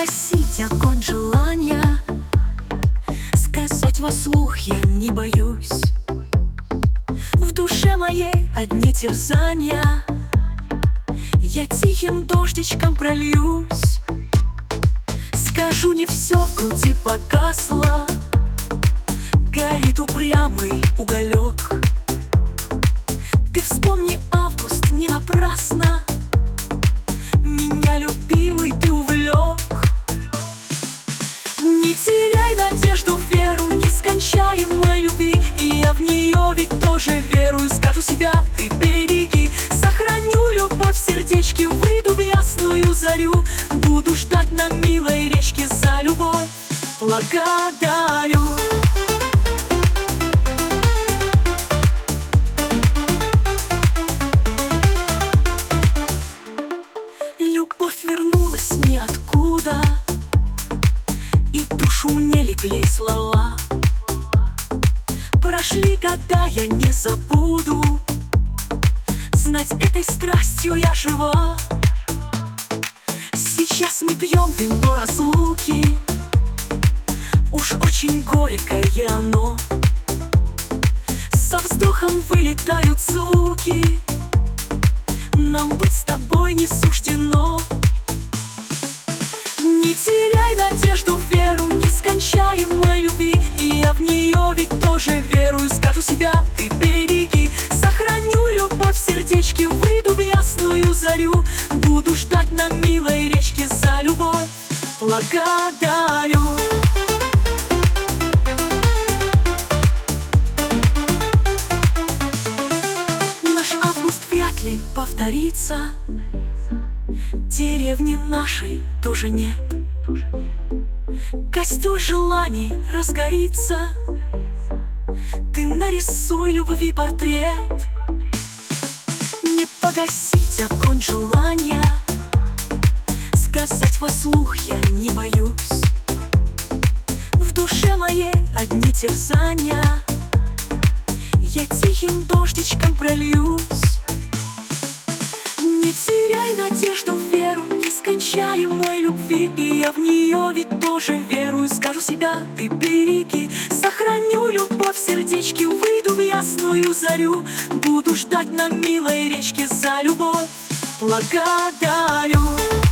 погасить огонь желания, сказать во слух я не боюсь. В душе моей одни терзания, я тихим дождичком прольюсь. Скажу, не все в груди погасло, горит упрямый уголек. Ты вспомни август не напрасно, меня любимый ты увлек. Не теряй надежду, веру нескончаемой любви, и я в нее ведь тоже верую. Скажу себя, ты береги, сохраню любовь в сердечке, выйду в ясную зарю, буду ждать на милой речке за любовь. Благодарю. Любовь вернулась ниоткуда, и душу мне легли слова. Прошли года, я не забуду, знать этой страстью я жива. Сейчас мы пьем вино разлуки, уж очень горькое оно. Со вздохом вылетают звуки, нам быть с тобой не суждено. Не теряй надежду, веру нескончаемой любви, и я в нее ведь тоже верую. Скажу себя, ты береги, сохраню любовь в сердечке, выйду в ясную зарю, буду ждать на милой речке за любовь. Благодарю. Наш август вряд ли повторится, деревни нашей тоже нет. Костер желаний разгорится, ты нарисуй любви портрет. Не погасить огонь желания, сказать во слух я не боюсь. В душе моей одни терзания, я тихим дождичком прольюсь. Не теряй надежду, веру нескончаемой любви, и я в нее ведь тоже верую. Скажу себя, ты береги, сохраню любовь в сердечке, выйду в ясную зарю, буду ждать на милой речке за любовь. Благодарю.